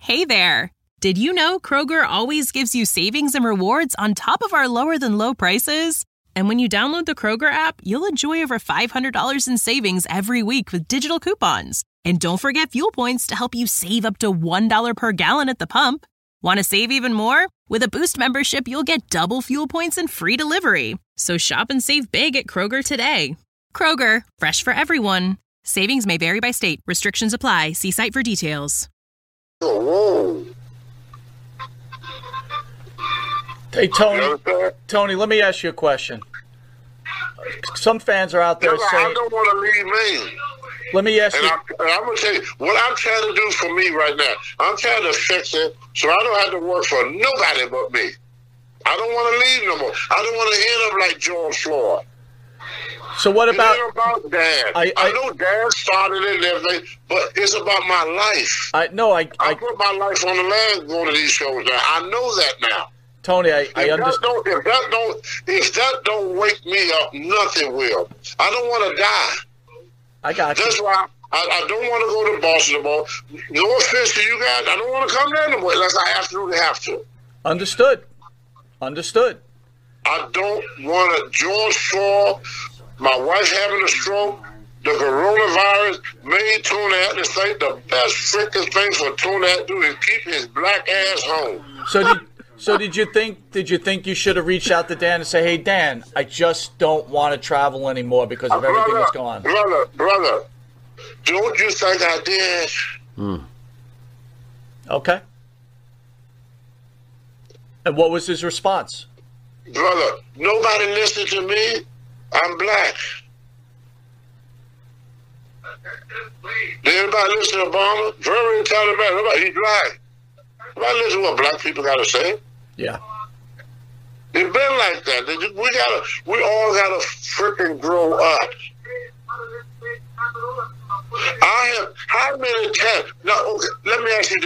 Hey there! Did you know Kroger always gives you savings and rewards on top of our lower-than-low prices? And when you download the Kroger app, you'll enjoy over $500 in savings every week with digital coupons. And don't forget fuel points to help you save up to $1 per gallon at the pump. Want to save even more? With a Boost membership, you'll get double fuel points and free delivery. So shop and save big at Kroger today. Kroger, fresh for everyone. Savings may vary by state. Restrictions apply. See site for details. Whoa. Hey, Tony, let me ask you a question. Some fans are out there saying... I don't want to leave Maine. Let me ask you... I'm going to tell you, what I'm trying to do for me right now, I'm trying to fix it so I don't have to work for nobody but me. I don't want to leave no more. I don't want to end up like George Floyd. So what about... It's about Dan. I know Dan started it and everything, but it's about my life. I put my life on the line going to these shows now. I know that now. Tony, I understand. If that don't wake me up, nothing will. I don't want to die. I got you. That's why I don't want to go to Boston anymore. No offense to you guys. I don't want to come there anymore unless I absolutely have to. Understood. I don't want to. George Floyd, my wife having a stroke, the coronavirus made Tony Atlas think the best freaking thing for Tony Atlas to do is keep his black ass home. So did you think you should have reached out to Dan and say, hey, Dan, I just don't want to travel anymore because of everything that's going on? Brother, don't you think I did? Okay. And what was his response? Brother, nobody listened to me. I'm black. Did anybody listen to Obama? Very intelligent man. He's black. Nobody listen to what black people got to say. Yeah. It's been like that. We all gotta freaking grow up. How many times? Now, okay, let me ask you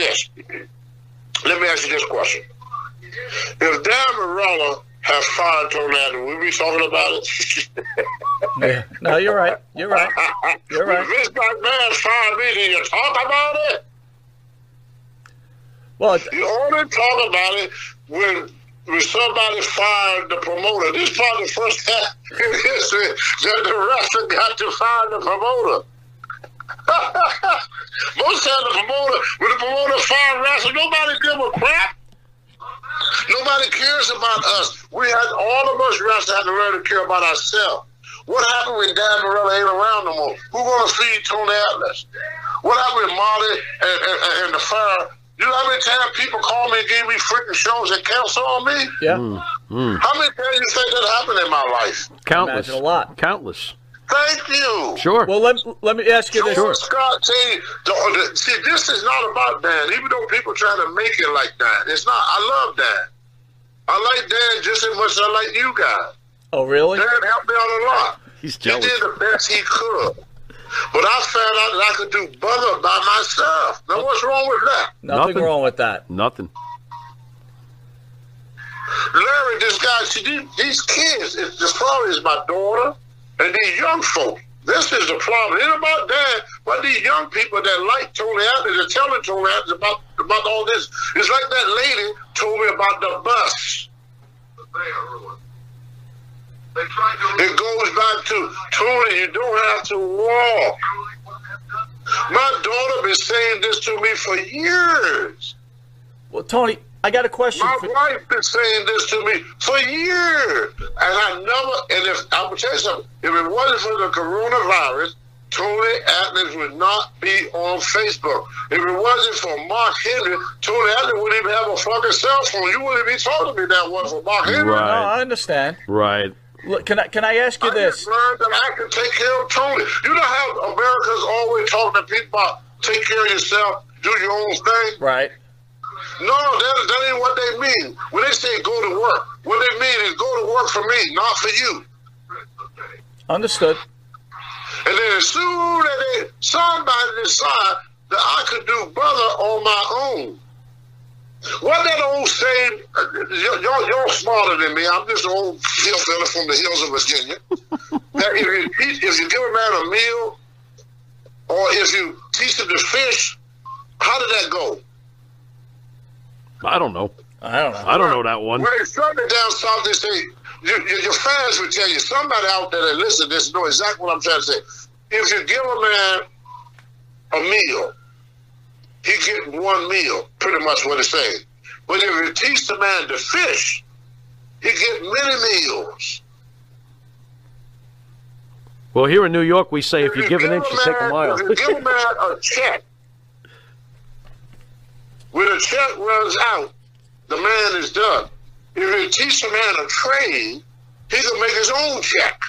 this question. If Dan Morella had fired Tony Adams, would we be talking about it? Yeah. No, you're right. You're right. If this black man fired me, did you talk about it? Well, you only talk about it when somebody fired the promoter. This is probably the first time in history that the wrestler got to fire the promoter. Most times when the promoter fired wrestler, nobody give a crap. Nobody cares about us. All of us wrestlers have to learn to care about ourselves. What happened when Dan Morella ain't around no more? Who gonna feed Tony Atlas? What happened with Molly and the fire? You know how many times people call me and give me freaking shows and cancel on me? Yeah. How many times you think that happened in my life? Countless. Imagine a lot. Countless. Thank you. Sure. Well, let me ask you this. George Scott, see, this is not about Dan, even though people try to make it like that. It's not. I love Dan. I like Dan just as much as I like you guys. Oh, really? Dan helped me out a lot. He's jealous. He did the best he could. But I found out that I could do better by myself. Now, what's wrong with that? Nothing wrong with that. Nothing. Larry, this guy, see, these kids, the problem is my daughter and these young folk. This is the problem. It ain't about that, but these young people that like Tony Atlas are telling Tony Atlas about all this. It's like that lady told me about the bus. It goes back to, Tony, you don't have to walk. My daughter been saying this to me for years. Well, Tony, I got a question. My wife been saying this to me for years. And if I'm going to tell you something, if it wasn't for the coronavirus, Tony Atlas would not be on Facebook. If it wasn't for Mark Henry, Tony Atlas wouldn't even have a fucking cell phone. You wouldn't be talking to me that one for Mark Henry. Right. No, I understand. Right. Look, can I ask you this? I learned that I can take care of Tony. You know how America's always talking to people about take care of yourself, do your own thing? Right. No, that ain't what they mean. When they say go to work, what they mean is go to work for me, not for you. Understood. And then as soon as somebody decide that I could do better on my own. What that old saying, y'all smarter than me. I'm just an old hillbilly from the hills of Virginia. That if you give a man a meal, or if you teach him to fish, how did that go? I don't know. I don't know. I don't know that one. When they shut it down south, they say, your fans will tell you, somebody out there that listen to this know exactly what I'm trying to say. If you give a man a meal, he get one meal, pretty much what it's saying. But if you teach the man to fish, he get many meals. Well, here in New York, we say if you give an inch, you take a mile. If you give a man a check, when the check runs out, the man is done. If you teach a man a trade, he can make his own check.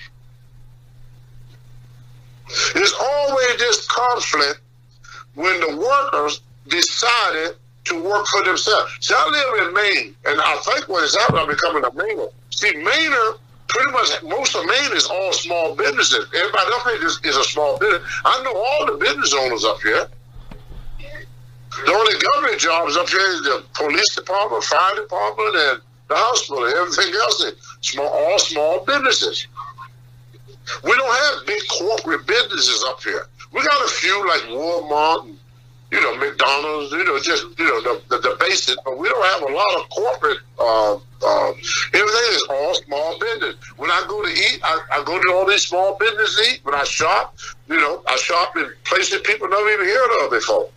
There's always this conflict when the workers decided to work for themselves. See, I live in Maine, and I think what is happening, I'm becoming a Mainer. See, Mainer, pretty much most of Maine is all small businesses. Everybody up here is a small business. I know all the business owners up here. The only government jobs up here is the police department, fire department, and the hospital. Everything else is all small businesses. We don't have big corporate businesses up here. We got a few like Walmart and, McDonald's, the basic, but we don't have a lot of corporate, everything is all small business. When I go to eat, I go to all these small businesses to eat. When I shop, I shop in places people never even heard of before.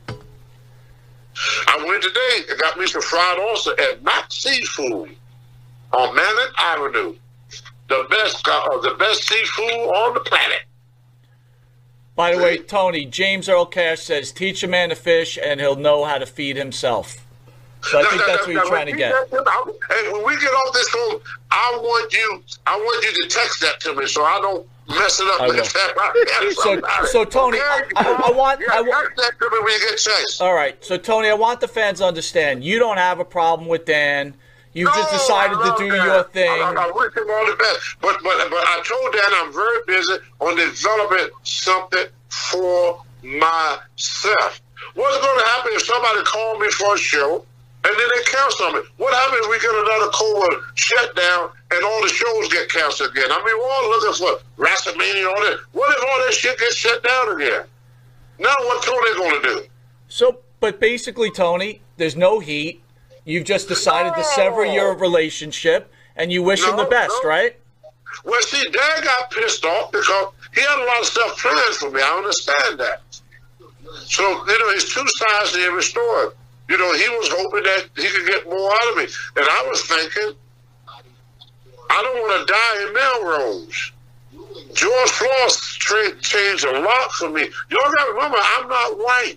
I went today and got me some fried oyster at Mac Seafood on Mammoth Avenue. The best seafood on the planet. By the way, Tony, James Earl Cash says, teach a man to fish and he'll know how to feed himself. So I think that's what you're trying to get. Hey, when we get off this phone, I want you to text that to me so I don't mess it up. So Tony, I want text that to me when you get chased. All right. So Tony, I want the fans to understand you don't have a problem with Dan. You just decided to do your thing. I wish him all the best. But I told Dan I'm very busy on developing something for myself. What's going to happen if somebody called me for a show and then they cancel me? What happens if we get another COVID shutdown and all the shows get canceled again? I mean, we're all looking for WrestleMania and all that. What if all that shit gets shut down again? Now what Tony going to do? So, but basically, Tony, there's no heat. You've just decided to sever your relationship, and you wish him the best, right? Well, see, Dan got pissed off because he had a lot of stuff planned for me. I understand that. So, it's two sides to every story. He was hoping that he could get more out of me. And I was thinking, I don't want to die in Melrose. George Floyd changed a lot for me. Y'all got to remember, I'm not white.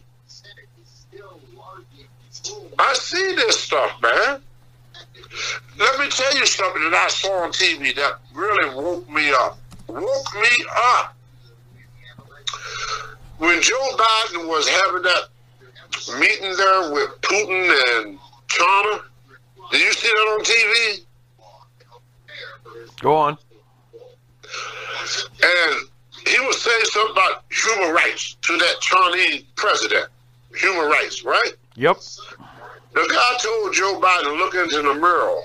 I see this stuff, man. Let me tell you something that I saw on TV that really woke me up. When Joe Biden was having that meeting there with Putin and China, did you see that on TV? Go on. And he was saying something about human rights to that Chinese president. Human rights, right? Yep. The guy told Joe Biden to look into the mirror.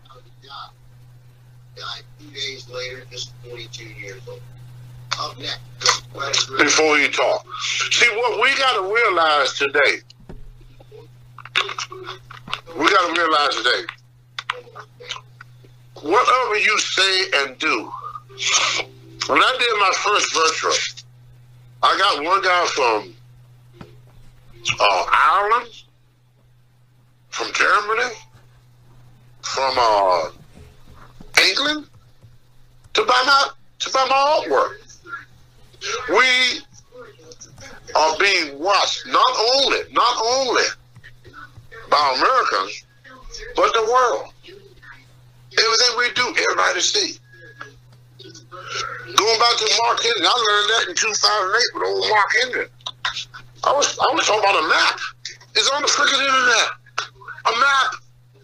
Died 2 days later, just 42 years old. Up next. Before you talk. See, what we got to realize today, whatever you say and do. When I did my first virtual, I got one guy from Ireland, from Germany, from England, to buy my artwork. We are being watched not only by Americans, but the world. Everything we do, everybody see. Going back to Mark Henry, I learned that in 2008 with old Mark Henry. I was talking about a map. It's on the freaking internet. A map.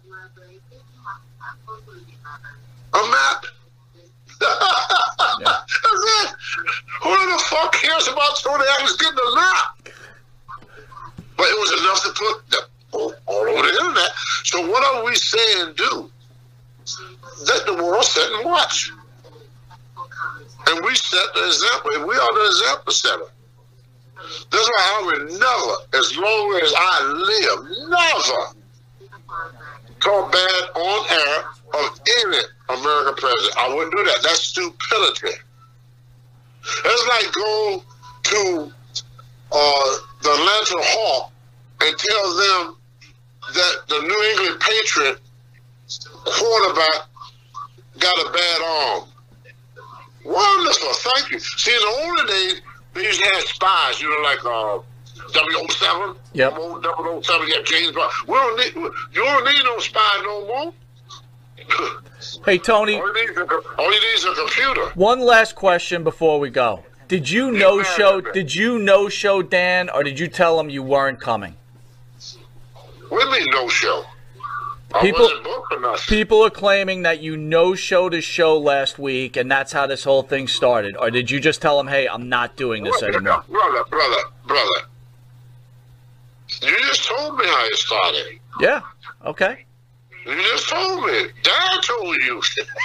That's it. Who the fuck cares about Tony Adams getting a map? But it was enough to put all over the internet. So whatever we say and do, let the world sit and watch. And we set the example. And we are the example setter. That's why I would never, as long as I live, talk bad on air of any American president. I wouldn't do that. That's stupidity. It's like go to the Atlanta Hawk and tell them that the New England Patriot quarterback got a bad arm. Wonderful, thank you. See, in the older days, they used to have spies, like 007. Yep. 007, yeah, James Bond. You don't need no spy no more. Hey, Tony. All you need is a computer. One last question before we go. Did you no-show Dan, or did you tell him you weren't coming? What do you mean no-show? I wasn't booked or nothing. People are claiming that you no-showed his show last week, and that's how this whole thing started. Or did you just tell him, hey, I'm not doing this anymore? Brother. You just told me how it started. Yeah, okay. You just told me. Dad told you.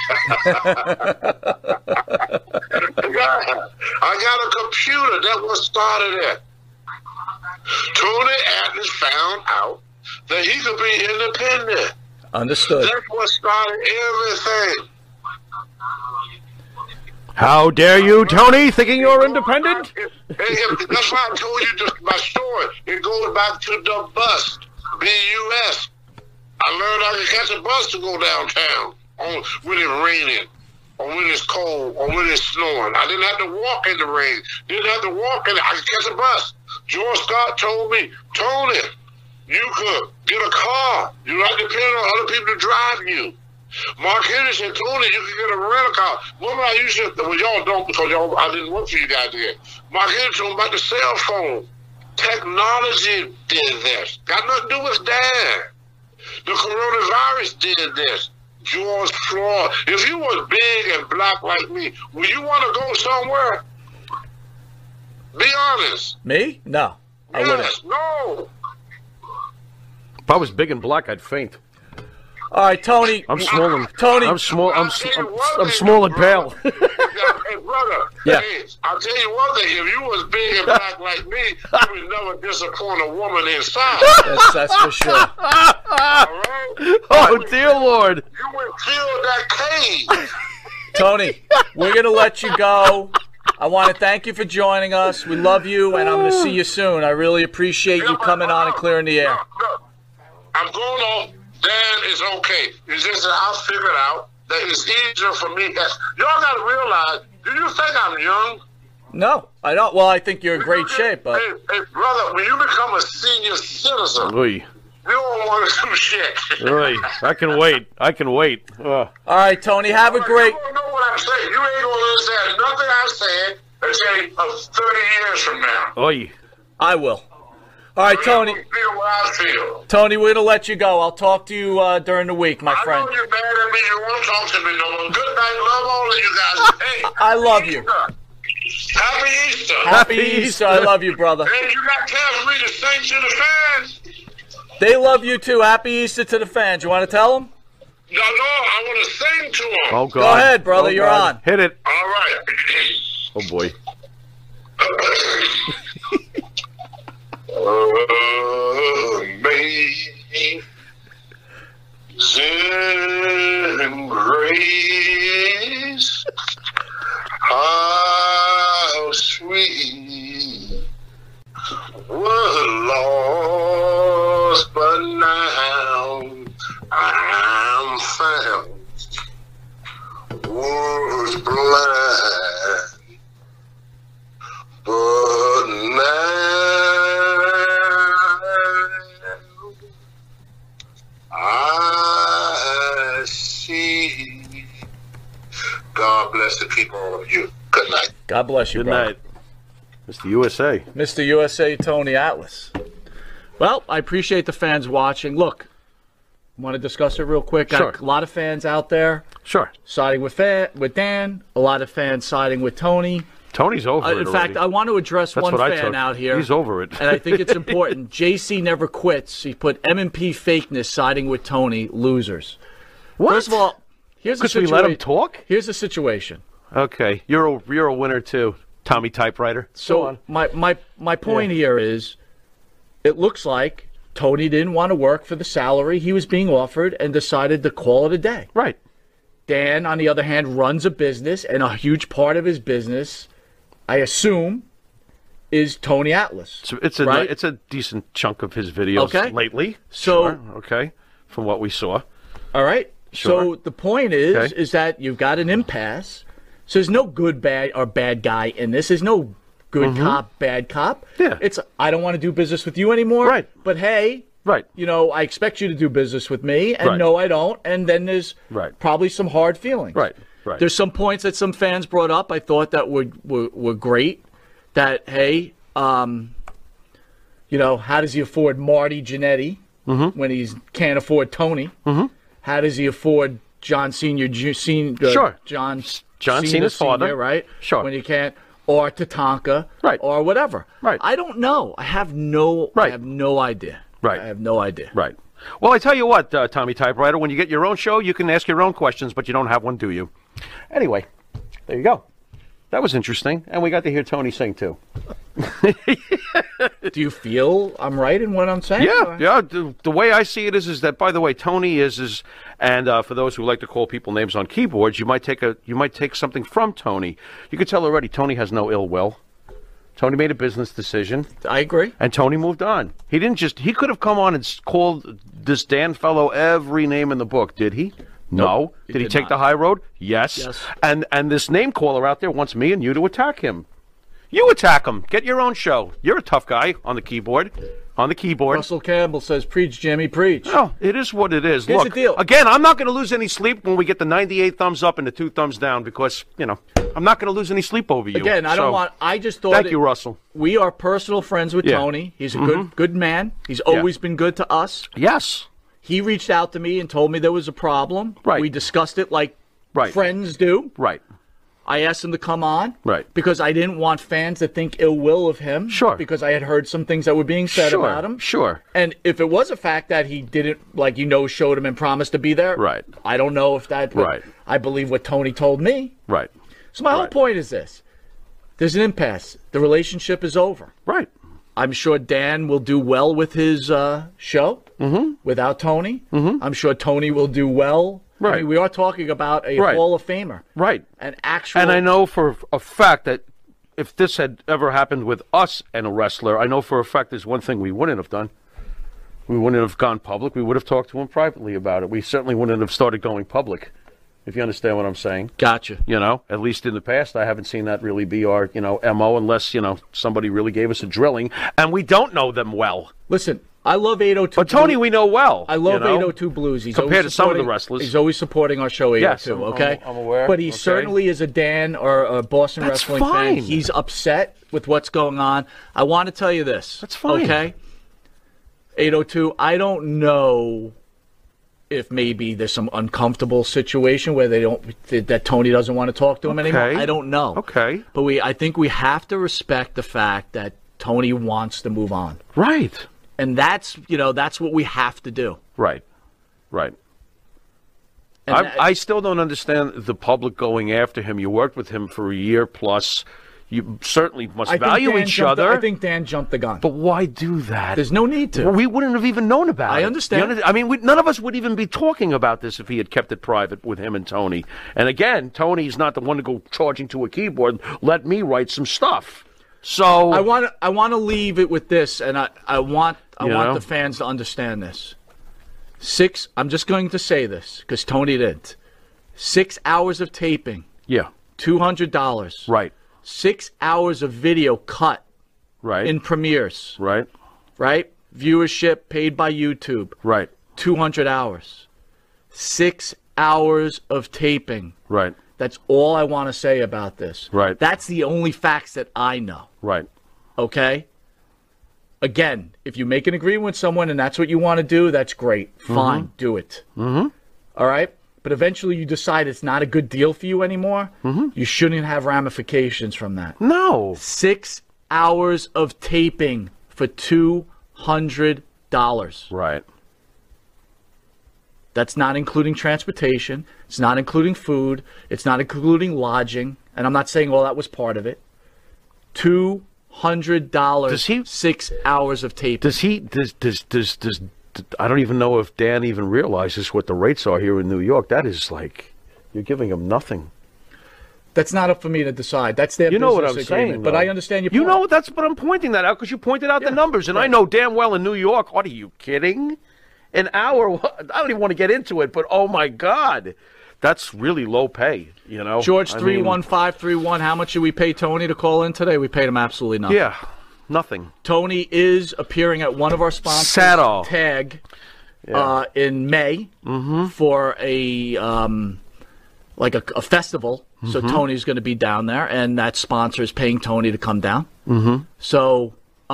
I got a computer. That was started it. Tony Atlas found out that he could be independent. Understood. That's what started everything. How dare you, Tony, thinking you're independent? That's why I told you my story. It goes back to the bus, BUS. I learned I could catch a bus to go downtown when it's raining, or when it's cold, or when it's snowing. I didn't have to walk in the rain. Didn't have to walk in it. I could catch a bus. George Scott told me, Tony, you could get a car. You not depend on other people to drive you. Mark Henry said, Tony, you can get a rental car. Remember I used to, well, y'all don't because I didn't work for you guys yet. Mark Henry told me about the cell phone. Technology did this. Got nothing to do with Dan. The coronavirus did this. George Floyd. If you was big and black like me, would you want to go somewhere? Be honest. Me? No. I wouldn't. Yes, no. If I was big and black, I'd faint. All right, Tony. I'm small and Tony. I'm small. I'm small and pale. Hey, brother. Yeah. Hey, I'll tell you one thing. If you was big and black like me, you would never disappoint a woman inside. That's for sure. All right? Oh, dear Lord. You would fill that cage. Tony, we're going to let you go. I want to thank you for joining us. We love you, and I'm going to see you soon. I really appreciate you coming on and clearing the air. I'm going off. Dan is okay. It's just that I figured out that it's easier for me. Y'all got to realize, do you think I'm young? No, I don't. Well, I think you're in great shape. But... Hey, brother, when you become a senior citizen, Oy. you don't want to do shit. Oy. I can wait. All right, Tony, have a great... You don't know what I'm saying. You ain't going to understand nothing I said until 30 years from now. Oy. I will. All right, Tony. You feel what I feel. Tony, we're going to let you go. I'll talk to you during the week, my friend. I know you're mad at me. You won't talk to me no more. Good night. Love all of you guys. Hey, I love you. Happy Easter. Happy Easter. I love you, brother. Hey, you got to tell me to sing to the fans. They love you, too. Happy Easter to the fans. You want to tell them? No, I want to sing to them. Oh, God. Go ahead, brother. You're on. Hit it. All right. Oh, boy. Amazing grace, how sweet was lost, but now I'm found. Was blind, but now I see. God bless the people of you. Good night. God bless you, Good brother. night. Mr. USA. Mr. USA, Tony Atlas. Well, I appreciate the fans watching. Look, want to discuss it real quick? Sure. Got a lot of fans out there Sure. siding with Dan, a lot of fans siding with Tony. Tony's over it In fact, already. I want to address That's one what I fan took. out here. He's over it. And I think it's important. JC never quits. He put M&P fakeness siding with Tony, losers. What? First of all, here's the Because we situation. let him talk? Here's the situation. Okay. You're a winner, too, Tommy Typewriter. Go So on. my point here is, it looks like Tony didn't want to work for the salary he was being offered and decided to call it a day. Right. Dan, on the other hand, runs a business, and a huge part of his business, I assume, is Tony Atlas. So it's a right? it's a decent chunk of his videos lately. So sure. Okay, from what we saw. All right. Sure. So the point is that you've got an impasse. So there's no good, bad, or bad guy in this. There's no good cop, bad cop. Yeah. It's I don't want to do business with you anymore. Right. But hey, right. I expect you to do business with me, and right. no, I don't. And then there's right. probably some hard feelings. Right. Right. There's some points that some fans brought up. I thought that were great. That hey, how does he afford Marty Jannetty when he can't afford Tony? Mm-hmm. How does he afford John Senior? Sure. John Cena's father, right? Sure. When you can't, or Tatanka, right? Or whatever, right? I don't know. I have no idea. Right. I have no idea. Right. Well, I tell you what, Tommy Typewriter, when you get your own show, you can ask your own questions, but you don't have one, do you? Anyway, there you go. That was interesting, and we got to hear Tony sing too. Do you feel I'm right in what I'm saying? Yeah. The way I see it is that, by the way, Tony is, and for those who like to call people names on keyboards, you might take something from Tony. You could tell already Tony has no ill will. Tony made a business decision. I agree. And Tony moved on. He could have come on and called this Dan fellow every name in the book, did he? No. Nope, did he take the high road? Yes. And this name caller out there wants me and you to attack him. You attack him. Get your own show. You're a tough guy on the keyboard. Russell Campbell says, preach, Jimmy, preach. Oh, it is what it is. Here's Look, the deal. Again, I'm not going to lose any sleep when we get the 98 thumbs up and the 2 thumbs down because, I'm not going to lose any sleep over you. Again, I just thought. Thank you, Russell. We are personal friends with Tony. He's a good man. He's always been good to us. Yes. He reached out to me and told me there was a problem. Right. We discussed it like friends do. Right. I asked him to come on. Right. Because I didn't want fans to think ill will of him. Sure. Because I had heard some things that were being said about him. Sure. And if it was a fact that he didn't, showed him and promised to be there. Right. I don't know if that. Right. I believe what Tony told me. Right. So my whole point is this. There's an impasse. The relationship is over. Right. I'm sure Dan will do well with his show without Tony. Mm-hmm. I'm sure Tony will do well. Right. I mean, we are talking about a Hall of Famer. Right. An actual. And I know for a fact that if this had ever happened with us and a wrestler, I know for a fact there's one thing we wouldn't have done. We wouldn't have gone public. We would have talked to him privately about it. We certainly wouldn't have started going public, if you understand what I'm saying. Gotcha. At least in the past, I haven't seen that really be our, MO unless, somebody really gave us a drilling. And we don't know them well. Listen, I love 802 But Tony, we know well. I love 802 Blues. He's compared to some of the wrestlers. He's always supporting our show 802, okay? I'm aware. But he certainly is a Dan or a Boston That's Wrestling fine. fan. He's upset with what's going on. I want to tell you this. That's fine. Okay? 802, I don't know if maybe there's some uncomfortable situation where that Tony doesn't want to talk to him anymore. I don't know. Okay. But I think we have to respect the fact that Tony wants to move on. Right. And that's what we have to do. Right. Right. And I still don't understand the public going after him. You worked with him for a year plus. You certainly must value each other. I think Dan jumped the gun. But why do that? There's no need to. Well, we wouldn't have even known about it. I understand. I mean, none of us would even be talking about this if he had kept it private with him and Tony. And again, Tony's not the one to go charging to a keyboard. Let me write some stuff. So I want to leave it with this, and I want the fans to understand this. I'm just going to say this because Tony didn't. 6 hours of taping. Yeah. $200. Right. 6 hours of video cut. Right. In premieres. Right. Right. Viewership paid by YouTube. Right. 200 hours. 6 hours of taping. Right. That's all I want to say about this. Right. That's the only facts that I know. Right. Okay? Again, if you make an agreement with someone and that's what you want to do, that's great. Fine. Do it. Mm-hmm. All right? But eventually you decide it's not a good deal for you anymore, you shouldn't have ramifications from that. No. 6 hours of taping for $200. Right. That's not including transportation. It's not including food. It's not including lodging. And I'm not saying all that was part of it. $200. $100. Does he- 6 hours of tape. Does I don't even know if Dan even realizes what the rates are here in New York. That is like, you're giving him nothing. That's not up for me to decide. That's their You know what business I'm agreement. saying, But though. I understand your You point. know, that's what I'm pointing that out because you pointed out the numbers. And I know damn well in New York, what are you kidding? An hour, I don't even want to get into it, but oh my God. That's really low pay, you know. George, I mean, 31531, how much should we pay Tony to call in today? We paid him absolutely nothing. Yeah, nothing. Tony is appearing at one of our sponsors, Saddle. Tag, Yeah. in May for a a festival. So Tony's going to be down there, and that sponsor is paying Tony to come down. So,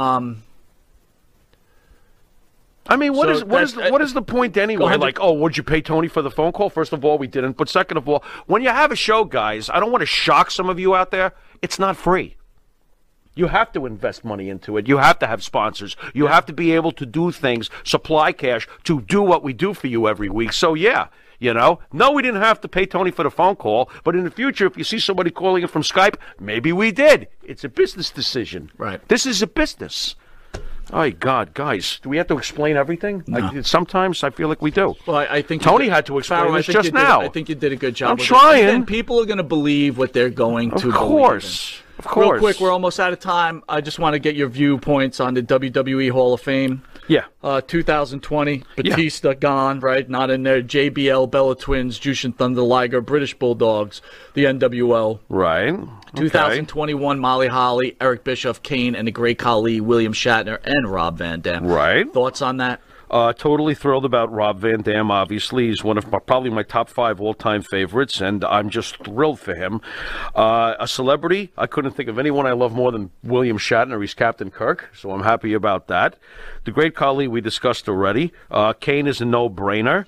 I mean, what So is the point anyway? 100 Like, oh, would you pay Tony for the phone call? First of all, we didn't. But second of all, when you have a show, guys, I don't want to shock some of you out there. It's not free. You have to invest money into it. You have to have sponsors. You have to be able to do things, supply cash to do what we do for you every week. So, yeah, you know, no, we didn't have to pay Tony for the phone call. But in the future, if you see somebody calling in from Skype, maybe we did. It's a business decision. Right. This is a business. Oh, God, guys, do we have to explain everything? No. Sometimes I feel like we do. well, I think Tony you did- had to explain Farrell, I this think just you did- now. I think you did a good job. I'm with trying. it. And people are going to believe what they're going to Of course. believe. Of course. Real quick, we're almost out of time. I just want to get your viewpoints on the WWE Hall of Fame. Yeah. 2020, Batista gone, right? Not in there. JBL, Bella Twins, Jushin Thunder Liger, British Bulldogs, the NWO. Right. 2021, Molly Holly, Eric Bischoff, Kane, and the Great Khali, William Shatner, and Rob Van Dam. Right. Thoughts on that? Totally thrilled about Rob Van Dam, obviously. He's one of probably my top 5 all-time favorites, and I'm just thrilled for him. A celebrity, I couldn't think of anyone I love more than William Shatner. He's Captain Kirk, so I'm happy about that. The Great Khali we discussed already. Kane is a no-brainer.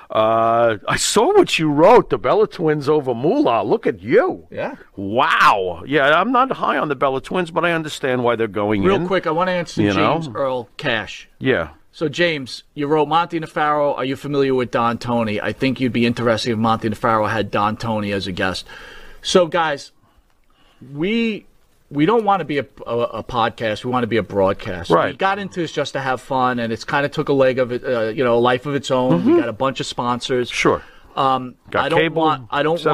I saw what you wrote, the Bella Twins over Moolah. Look at you. Yeah. Wow. Yeah, I'm not high on the Bella Twins, but I understand why they're going in. Real quick, I want to answer You James know? Earl Cash. Yeah. So, James, you wrote Monty Nefaro. Are you familiar with Don Tony? I think you'd be interested if Monty Nefaro had Don Tony as a guest. So, guys, we don't want to be a podcast. We want to be a broadcast. Right. We got into this just to have fun, and it's kind of took a leg of it, a life of its own. We got a bunch of sponsors. Sure. I don't want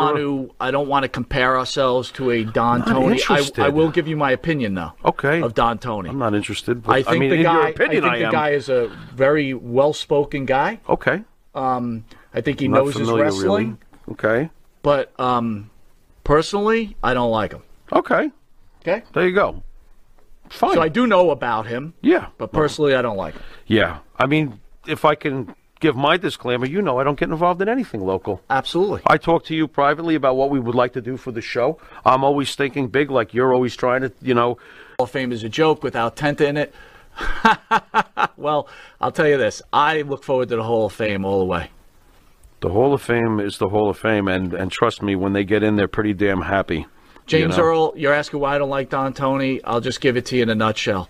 to compare ourselves to a Don Tony. interested. I will give you my opinion though. Okay. Of Don Tony. I'm not interested. But, I think mean, the in guy. your opinion, I think the guy is a very well-spoken guy. Okay. I think he Not knows his familiar, wrestling. Really. Okay. But personally, I don't like him. Okay. Okay. There you go. Fine. So I do know about him. Yeah. But personally, I don't like him. Yeah. I mean, if I can give my disclaimer, I don't get involved in anything local. Absolutely. I talk to you privately about what we would like to do for the show. I'm always thinking big, like you're always trying to, Hall of Fame is a joke without Tenta in it. Well, I'll tell you this. I look forward to the Hall of Fame all the way. The Hall of Fame is the Hall of Fame, and trust me, when they get in, they're pretty damn happy. James Earl, you're asking why I don't like Don Tony. I'll just give it to you in a nutshell.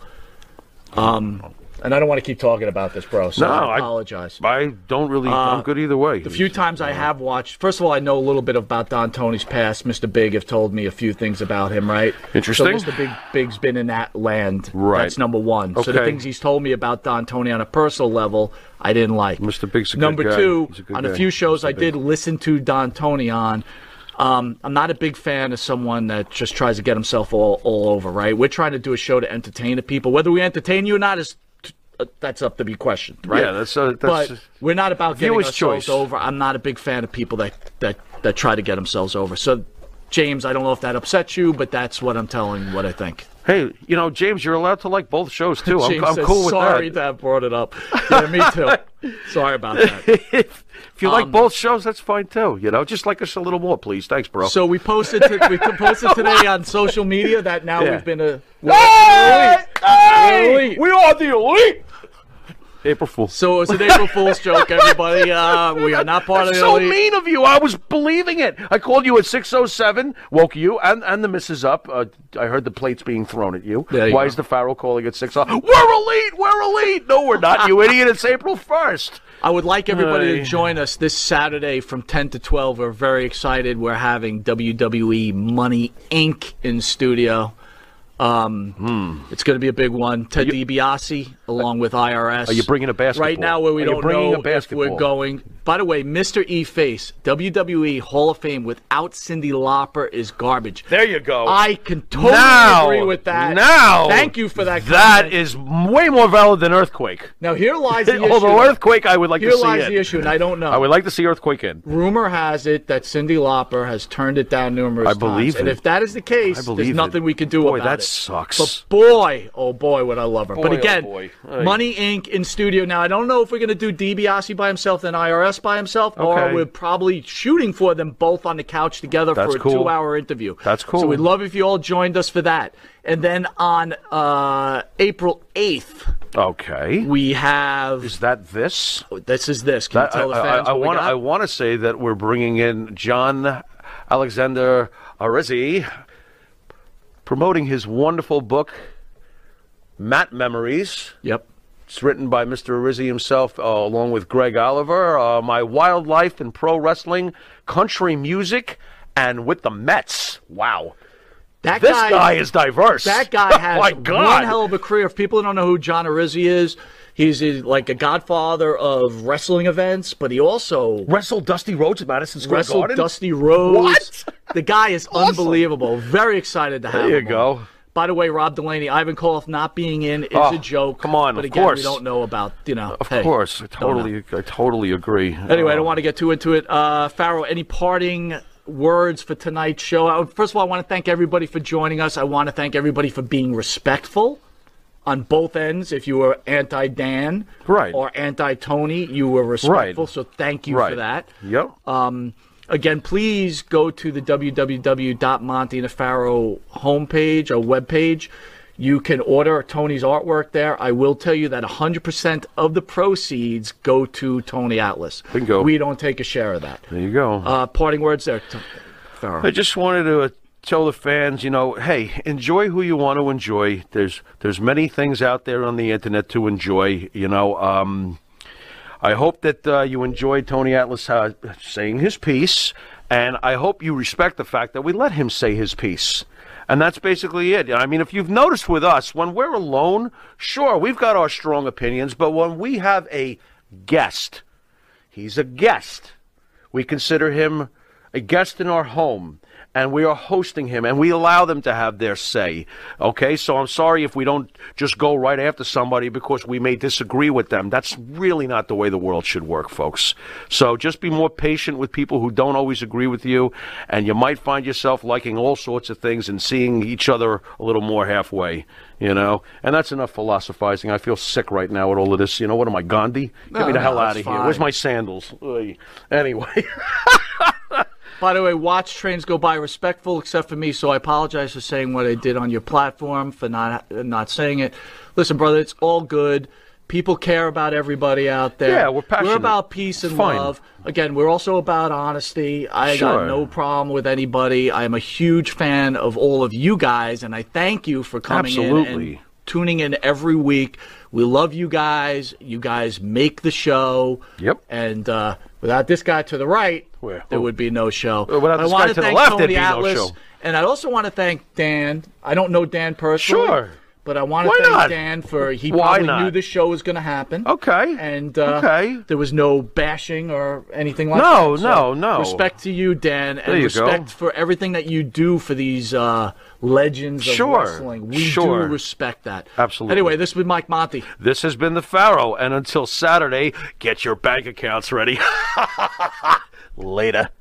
And I don't want to keep talking about this, bro, so I apologize. I don't really. I'm good either way. The few times I have watched, first of all, I know a little bit about Don Tony's past. Mr. Big have told me a few things about him, right? Interesting. So Mr. Big's been in that land. Right. That's number one. So the Okay. things he's told me about Don Tony on a personal level, I didn't like. Mr. Big's a good Number guy. two, He's a good on guy. a few shows Mr. I did listen to Don Tony on. I'm not a big fan of someone that just tries to get himself all over, right? We're trying to do a show to entertain the people. Whether we entertain you or not is that's up to be questioned, right? Yeah, that's but we're not about getting viewer's ourselves choice. over. I'm not a big fan of people that try to get themselves over. So, James, I don't know if that upsets you, but that's what I'm telling what I think. Hey, James, you're allowed to like both shows too. James I'm says, cool with sorry that. I brought it up. Yeah, me too. Sorry about that. If you like both shows, that's fine too. Just like us a little more, please. Thanks, bro. So we posted today on social media that now Yeah. we've been a Hey! We are the elite. April Fool's. So it was an April Fool's joke, everybody. We are not part That's of the so elite. mean of you. I was believing it. I called you at 6:07, woke you and the missus up. I heard the plates being thrown at you. There you Why go. is the Pharaoh calling at 6? We're elite. We're elite. No, we're not. You idiot. It's April 1st. I would like everybody to Hey. join us this Saturday from 10 to 12. We're very excited. We're having WWE Money Inc. in studio. It's going to be a big one. Ted DiBiase, along with IRS. Are you bringing a basketball? Right now, where we don't know if we're going. By the way, Mr. E-Face, WWE Hall of Fame without Cyndi Lauper is garbage. There you go. I can totally agree with that. Now, thank you for that comment. That is way more valid than Earthquake. Now, here lies the issue. Although Earthquake, I would like to see it. Here lies the issue, and I don't know. I would like to see Earthquake in. Rumor has it that Cyndi Lauper has turned it down numerous times. I believe it. And if that is the case, there's nothing we can do about it. Boy, that sucks. But boy, oh boy, would I love her. Boy, but again, oh boy. Money Inc. in studio. Now, I don't know if we're going to do DiBiase by himself and IRS by himself, or we're probably shooting for them both on the couch together for a 2-hour interview. That's cool. So we'd love if you all joined us for that. And then on April 8th, we have... Is that this? This is this. Can you tell the fans I want to say that we're bringing in John Alexander Arizzi, promoting his wonderful book, Matt Memories. Yep. It's written by Mr. Arizzi himself, along with Greg Oliver. My Wild Life in Pro Wrestling, Country Music, and with the Mets. Wow. This guy is diverse. That guy has one hell of a career. If people don't know who John Arizzi is, he's like a godfather of wrestling events, but he also... wrestled Dusty Rhodes at Madison Square Garden? Wrestled Dusty Rhodes. What? The guy is unbelievable. Very excited to have him. There you go. By the way, Rob Delaney, Ivan Koloff not being in is a joke. Come on, but of again, course. we don't know about, Of course. I totally agree. Anyway, I don't want to get too into it. Farrell, any parting words for tonight's show? First of all, I want to thank everybody for joining us. I want to thank everybody for being respectful on both ends. If you were anti-Dan or anti-Tony, you were respectful. So thank you for that. Yep. Again, please go to the www.montinefaro homepage or webpage. You can order Tony's artwork there. I will tell you that 100% of the proceeds go to Tony Atlas. Bingo. We don't take a share of that. There you go. Parting words there, Farrell. I just wanted to tell the fans, hey, enjoy who you want to enjoy. There's many things out there on the internet to enjoy, I hope that you enjoyed Tony Atlas saying his piece, and I hope you respect the fact that we let him say his piece. And that's basically it. I mean, if you've noticed with us, when we're alone, sure, we've got our strong opinions, but when we have a guest, he's a guest. We consider him a guest in our home, and we are hosting him, and we allow them to have their say. Okay, so I'm sorry if we don't just go right after somebody because we may disagree with them. That's really not the way the world should work, folks. So just be more patient with people who don't always agree with you, and you might find yourself liking all sorts of things and seeing each other a little more halfway, And that's enough philosophizing. I feel sick right now with all of this. What am I, Gandhi? Get me the hell out of here. Where's my sandals? Anyway. By the way, watch Trains Go By respectful, except for me, so I apologize for saying what I did on your platform, for not saying it. Listen, brother, it's all good. People care about everybody out there. Yeah, we're passionate. We're about peace and love. Again, we're also about honesty. I got no problem with anybody. I am a huge fan of all of you guys, and I thank you for coming in and tuning in every week. We love you guys. You guys make the show. Yep. And without this guy to the right, there would be no show. Without this guy to the left, there'd be no show. And I'd also want to thank Dan. I don't know Dan personally. Sure. But I want to thank Dan for he probably knew this show was going to happen. Okay. And there was no bashing or anything like that. No. Respect to you, Dan, and respect for everything that you do for these legends of wrestling. We do respect that. Absolutely. Anyway, this has been Mike Monty. This has been the Pharaoh, and until Saturday, get your bank accounts ready. Later.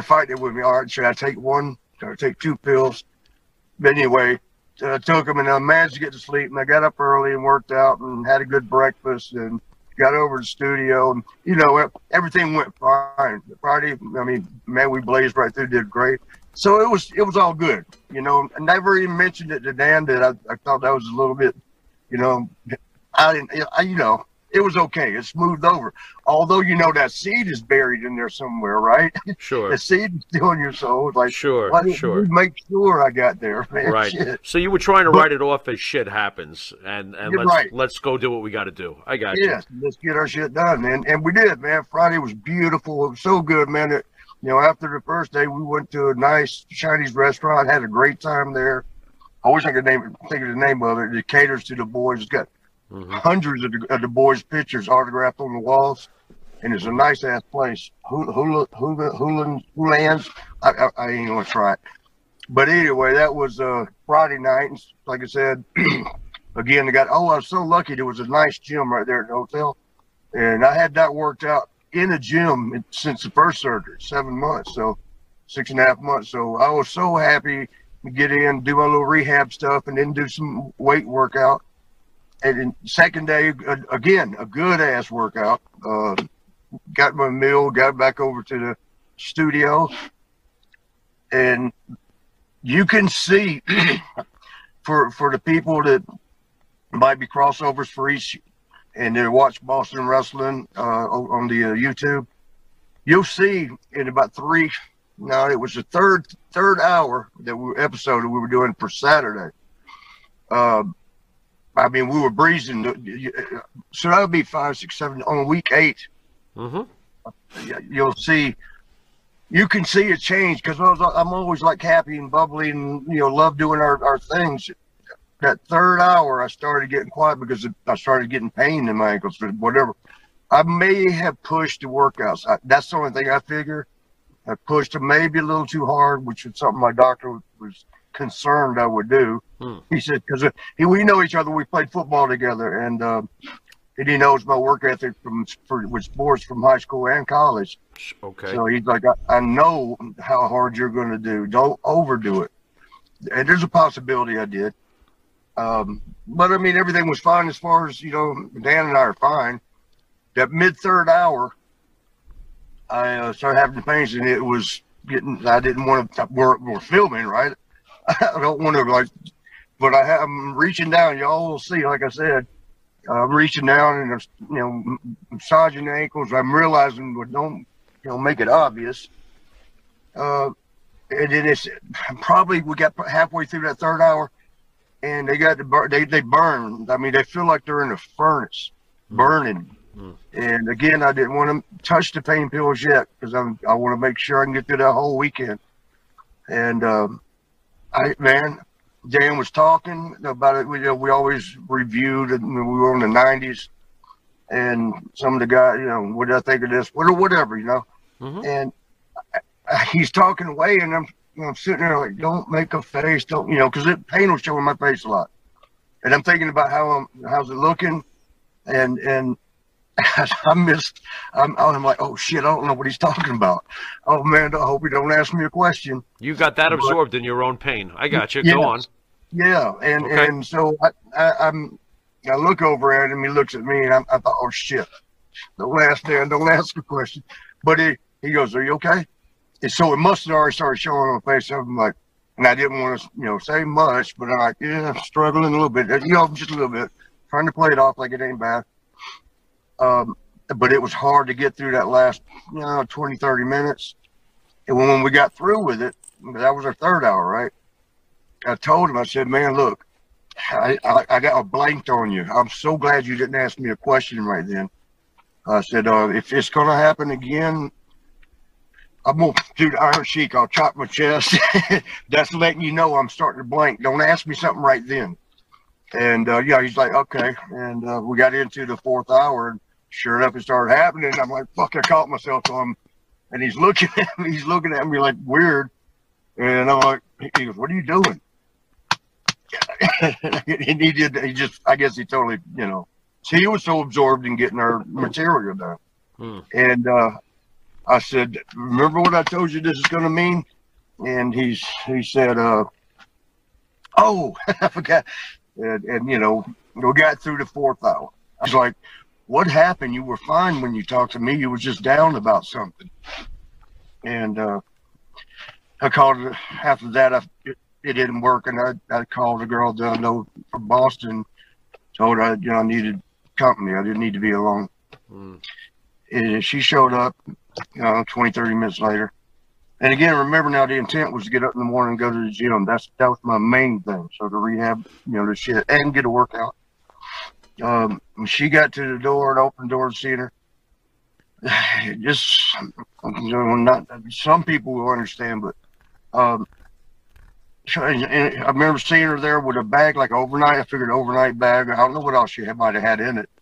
fighting it with me. All right, should I take one? Should I take 2 pills? But anyway, I took them and I managed to get to sleep. And I got up early and worked out and had a good breakfast and got over to the studio. And, you know, everything went fine. Friday, I mean, man, we blazed right through, did great. So it was all good. You know, I never even mentioned it to Dan that I thought that was a little bit, you know, you know, it was okay. It smoothed over. Although, you know, that seed is buried in there somewhere, right? Sure. The seed is still in your soul. It's like, Sure, why didn't sure. you make sure I got there, man? Right. Shit. So you were trying to write it off as shit happens, and You're right. let's go do what we got to do. I got you. Yes, let's get our shit done, man. And we did, man. Friday was beautiful. It was so good, man. That, you know, after the first day, we went to a nice Chinese restaurant, had a great time there. I wish I could think of the name of it. It caters to the boys. It's got hundreds of the boys' pictures autographed on the walls, and it's a nice ass place. Hoolan's. I ain't gonna try it. But anyway, that was Friday night, and like I said, again, I was so lucky. There was a nice gym right there at the hotel, and I had that worked out in a gym since the first surgery, 7 months, so 6.5 months. So I was so happy to get in, do my little rehab stuff, and then do some weight workout. And then second day, again, a good ass workout. Got my meal, got back over to the studio, and you can see for the people that might be crossovers for each, and they watch Boston Wrestling on the YouTube, you'll see in about it was the third hour episode that we were doing for Saturday. I mean, we were breezing. So that would be 5, 6, 7 on week 8. You'll see. You can see a change because I'm always like happy and bubbly and, you know, love doing our things. That third hour, I started getting quiet because I started getting pain in my ankles or whatever. I may have pushed the workouts. That's the only thing I figure. I pushed them maybe a little too hard, which is something my doctor was concerned I would do. He said, because we know each other, we played football together, and he knows my work ethic with sports from high school and college. Okay. So he's like, I know how hard you're going to do. Don't overdo it. And there's a possibility I did. But I mean, everything was fine as far as, you know, Dan and I are fine. That mid-third hour, I started having the pains, and it was I didn't want to, we're filming, right? I don't want to, but I'm reaching down. Y'all will see, like I said, I'm reaching down and, you know, massaging the ankles. I'm realizing, but don't, you know, make it obvious. And then we got halfway through that third hour, and they got they burn. I mean, they feel like they're in a furnace, burning. And again, I didn't want to touch the pain pills yet because I want to make sure I can get through that whole weekend. And Dan was talking about it. We always reviewed, and we were in the 90s. And some of the guys, you know, what did I think of this? Whatever, you know. And he's talking away, and I'm sitting there like, don't make a face, don't, you know, because pain was showing my face a lot. And I'm thinking about how's it looking, and I'm like, oh shit, I don't know what he's talking about. Oh man, I hope he don't ask me a question. You got that absorbed in your own pain. I got you. Yes. Go on. Yeah, and so I look over at him. He looks at me, and I thought, oh shit, don't ask a question. But he goes, are you okay? And so it must have already started showing on my face. I'm like, and I didn't want to, you know, say much, but I'm like, yeah, I'm struggling a little bit, you know, just a little bit, trying to play it off like it ain't bad. But it was hard to get through that last, 20, 30 minutes. And when we got through with it, that was our third hour, right? I told him, I said, man, look, I got blanked on you. I'm so glad you didn't ask me a question right then. I said, if it's going to happen again, I'm going to do the Iron Sheik. I'll chop my chest. That's letting you know I'm starting to blank. Don't ask me something right then. And, he's like, okay. And we got into the fourth hour, and sure enough, it started happening. I'm like, fuck, I caught myself on him. And he's looking at me like weird. And I'm like, he goes, what are you doing? And I guess he totally, so he was so absorbed in getting our material done. And I said, remember what I told you this is going to mean? And he said, oh, I forgot. And, you know, we got through the 4th hour. I was like, what happened? You were fine when you talked to me. You were just down about something. And I called her. After that, it didn't work. And I called a girl that I know from Boston, told her, you know, I needed company. I didn't need to be alone. And she showed up 20, 30 minutes later. And again, remember now, the intent was to get up in the morning and go to the gym. That was my main thing. So to rehab, you know, the shit and get a workout. When she got to the door and opened the door and seen her, just, you know, not some people will understand, but I remember seeing her there with a bag, like overnight. I figured overnight bag. I don't know what else she might have had in it.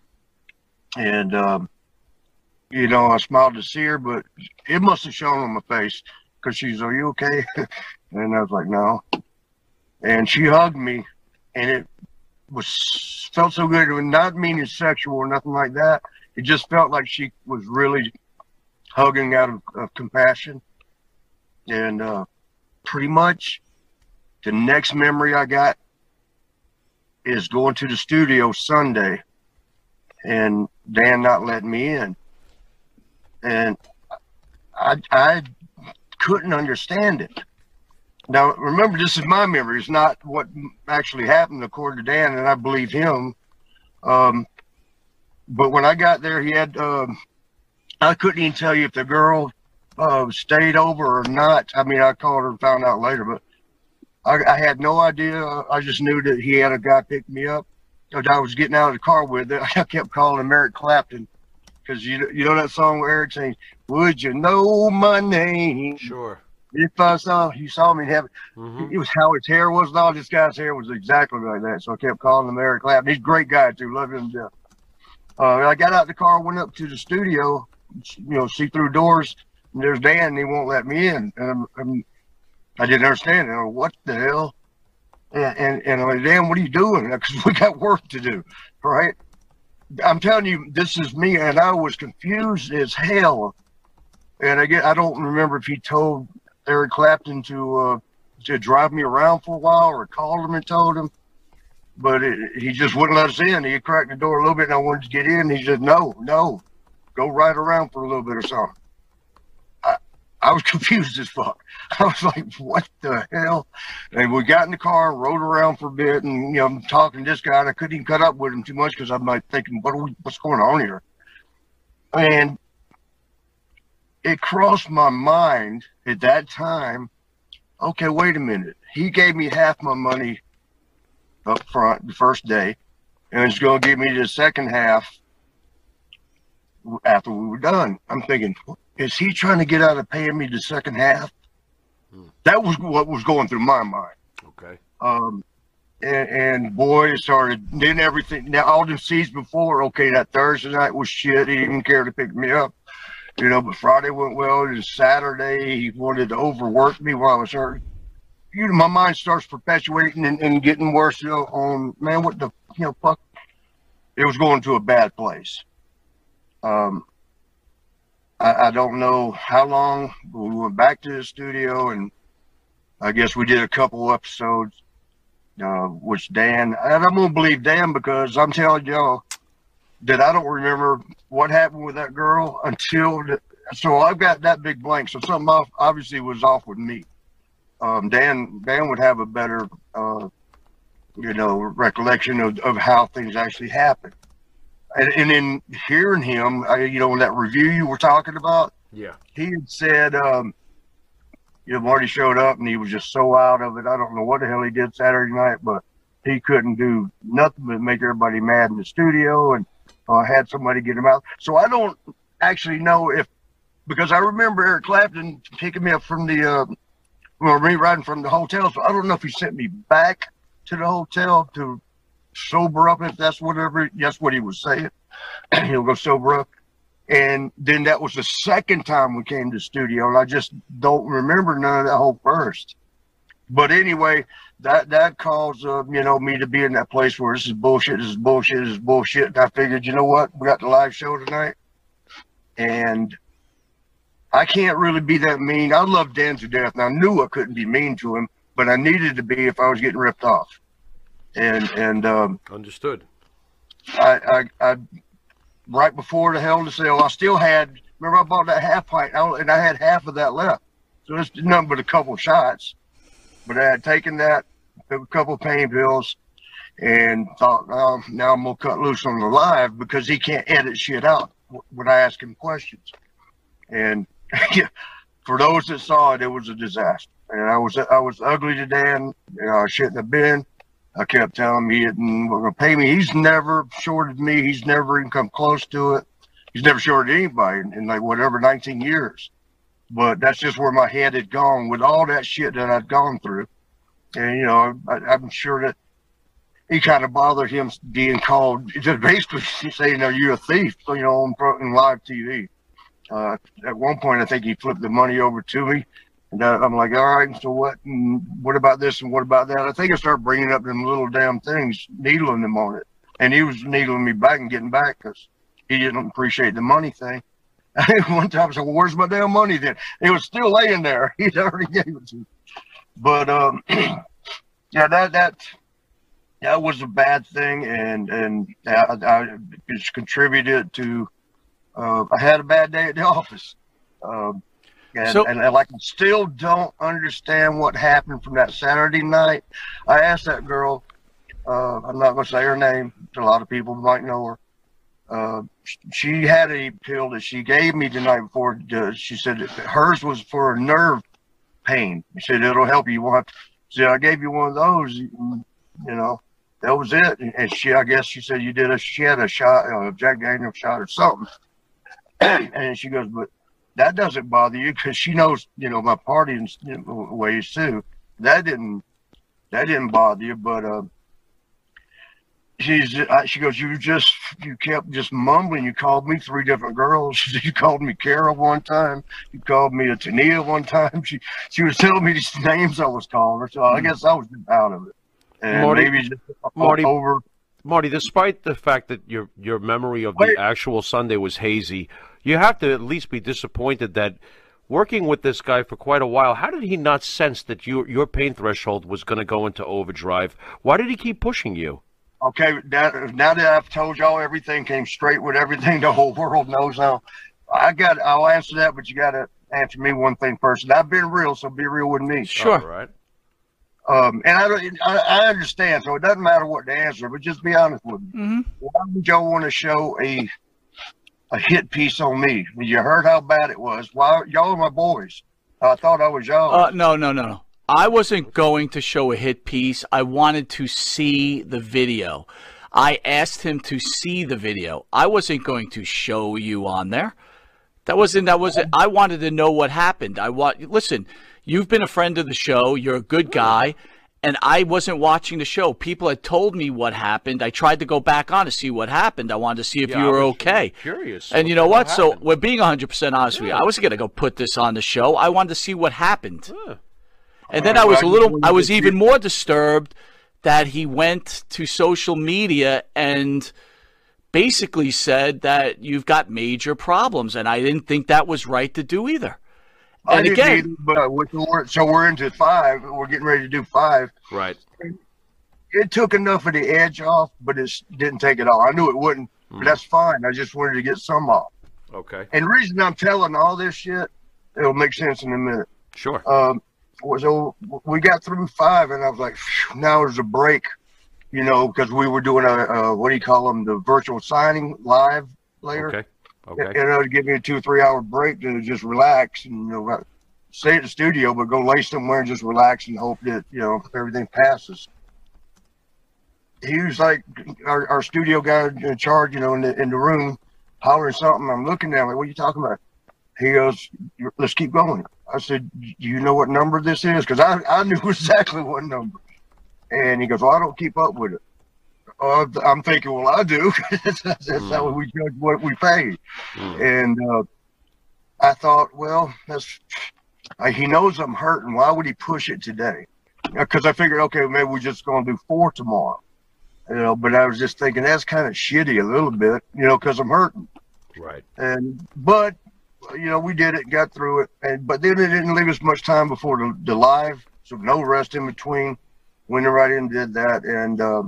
And you know, I smiled to see her, but it must have shown on my face because she's, are you okay? And I was like, no. And she hugged me, and it felt so good. It was not meaning sexual or nothing like that. It just felt like she was really hugging out of compassion. And pretty much the next memory I got is going to the studio Sunday and Dan not letting me in. And I couldn't understand it. Now, remember, this is my memory. It's not what actually happened according to Dan, and I believe him. But when I got there, he had, I couldn't even tell you if the girl stayed over or not. I mean, I called her and found out later, but I had no idea. I just knew that he had a guy pick me up. I was getting out of the car with it. I kept calling him Eric Clapton. Because you know that song where Eric saying, would you know my name? Sure. If I saw me in heaven. It was how his hair was. All this guy's hair was exactly like that. So I kept calling him Eric Clapton. He's a great guy too. Love him to death. I got out the car, went up to the studio, you know, see through doors, and there's Dan, and he won't let me in. And I didn't understand it. What the hell? And I'm like, Dan, what are you doing? Because we got work to do, right? I'm telling you, this is me, and I was confused as hell. And I don't remember if he told Eric Clapton to drive me around for a while, or called him and told him. But he just wouldn't let us in. He cracked the door a little bit, and I wanted to get in. He said, no, go right around for a little bit or something. I was confused as fuck. I was like, what the hell? And we got in the car, rode around for a bit, and, you know, I'm talking to this guy, and I couldn't even cut up with him too much because I'm like thinking, what's going on here? And it crossed my mind at that time, okay, wait a minute. He gave me half my money up front the first day, and he's going to give me the second half after we were done. I'm thinking, is he trying to get out of paying me the second half? That was what was going through my mind. Okay. And boy, it started. Then everything. Now all them seats before. Okay, that Thursday night was shit. He didn't care to pick me up, you know. But Friday went well. And Saturday he wanted to overwork me while I was hurt. You know, my mind starts perpetuating and getting worse. You know, on man, what the fuck? It was going to a bad place. I don't know how long, but we went back to the studio, and I guess we did a couple episodes, which Dan, and I'm going to believe Dan because I'm telling y'all that I don't remember what happened with that girl until, so I've got that big blank. So something obviously was off with me. Dan would have a better, recollection of how things actually happened. And in hearing him, you know, in that review you were talking about, yeah, he had said, Marty showed up and he was just so out of it. I don't know what the hell he did Saturday night, but he couldn't do nothing but make everybody mad in the studio, and had somebody get him out. So I don't actually know because I remember Eric Clapton picking me up from me riding from the hotel. So I don't know if he sent me back to the hotel to sober up, if that's what he was saying. He'll go sober up. And then that was the second time we came to the studio, and I just don't remember none of that whole first. But anyway, that caused me to be in that place where this is bullshit. And I figured, you know what, we got the live show tonight, and I can't really be that mean. I love Dan to death, and I knew I couldn't be mean to him, but I needed to be if I was getting ripped off. And understood. I right before the Hell in a Cell, I still had. Remember, I bought that half pint, and I had half of that left. So it's nothing but a couple shots. But I had taken that, took a couple pain pills, and thought, now I'm gonna cut loose on the live because he can't edit shit out when I ask him questions. And for those that saw it, it was a disaster. And I was ugly to Dan. I shouldn't have been. I kept telling him he wasn't gonna pay me. He's never shorted me. He's never even come close to it. He's never shorted anybody in like whatever 19 years. But that's just where my head had gone with all that shit that I'd gone through. And I'm sure that he kind of bothered him being called, just basically saying, you're a thief, on live TV. At one point, I think he flipped the money over to me. And I'm like, all right, so what? And what about this and what about that? I think I started bringing up them little damn things, needling them on it. And he was needling me back and getting back because he didn't appreciate the money thing. One time I said, well, where's my damn money then? It was still laying there. He'd already gave it to me. But, yeah, that was a bad thing. And I just contributed to, I had a bad day at the office. And I still don't understand what happened from that Saturday night. I asked that girl, I'm not going to say her name, a lot of people might know her. She had a pill that she gave me the night before. She said hers was for nerve pain. She said, it'll help you. You won't have to. She said, I gave you one of those, that was it. And I guess she said she had a shot, a Jack Daniels shot or something. And she goes, but that doesn't bother you because she knows, my partying ways too. That didn't bother you, but she goes, you kept just mumbling. You called me 3 different girls. You called me Kara one time. You called me a Tania one time. She was telling me these names I was calling her. So I guess I was out of it. And Marty, despite the fact that your memory of the actual Sunday was hazy, you have to at least be disappointed that working with this guy for quite a while, how did he not sense that your pain threshold was going to go into overdrive? Why did he keep pushing you? Okay, now that I've told y'all everything, came straight with everything the whole world knows now, I'll answer that, but you got to answer me one thing first. And I've been real, so be real with me. Sure. All right. And I understand, so it doesn't matter what the answer, but just be honest with me. Mm-hmm. Why would y'all want to show a hit piece on me? You heard how bad it was. Why y'all are my boys? I thought I was y'all. No. I wasn't going to show a hit piece. I wanted to see the video. I asked him to see the video. I wasn't going to show you on there. That wasn't. I wanted to know what happened. Listen, you've been a friend of the show. You're a good guy. And I wasn't watching the show. People had told me what happened. I tried to go back on to see what happened. I wanted to see if you were okay. Curious. And you know what? So we're being 100% honest with you. I wasn't going to go put this on the show. I wanted to see what happened. And then I was even more disturbed that he went to social media and basically said that you've got major problems. And I didn't think that was right to do either. And again, so we're into 5. We're getting ready to do 5. Right. It took enough of the edge off, but it didn't take it all. I knew it wouldn't, but that's fine. I just wanted to get some off. Okay. And the reason I'm telling all this shit, it'll make sense in a minute. Sure. So we got through 5, and I was like, now there's a break, because we were doing what do you call them, the virtual signing live later. Okay. And it would give me a 2 or 3 hour break to just relax and stay at the studio, but go lay somewhere and just relax and hope that everything passes. He was like our studio guy in charge, in the room, hollering something. I'm looking at him like, what are you talking about? He goes, let's keep going. I said, do you know what number this is? Because I knew exactly what number. And he goes, well, I don't keep up with it. I'm thinking, well, I do. That's how we judge what we pay. And I thought, well, he knows I'm hurting. Why would he push it today? Because I figured, okay, maybe we're just going to do 4 tomorrow. But I was just thinking that's kind of shitty a little bit, because I'm hurting. Right. But we did it, got through it, but then it didn't leave us much time before the live, so no rest in between. Went right in and did that, and